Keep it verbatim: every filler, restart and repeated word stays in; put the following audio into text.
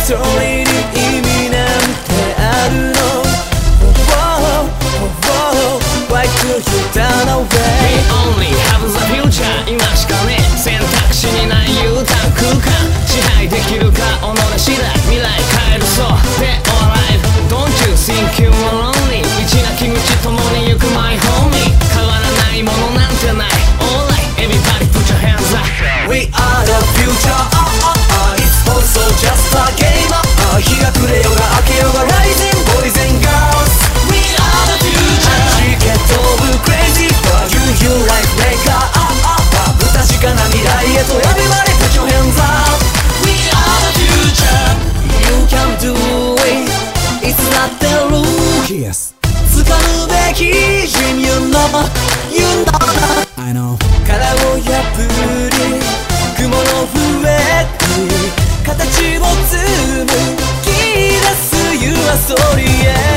それに意味なんてあるの Whoa, whoa, why do you turn away? We only have the future 今しかね選択肢にない U ターン空間支配できるか己次第未来変えるそう Dead or alive Don't you think you are lonely 道なき道共に行く my homie 変わらないものなんてない Alright everybody put your hands up We are the future uh, uh, uh, It's also just a game uh, 日が暮れようが明けようが Rising boys and girls We are the future Ticket of crazy for you You life maker uh, uh, uh, 不確かな未来へと Everybody put your hands up We are the future You can do it It's not the rule Yes 掴むべき Dream you know You know I know 殻を破り雲の上に形を紡ぎ出す You are sorry yeah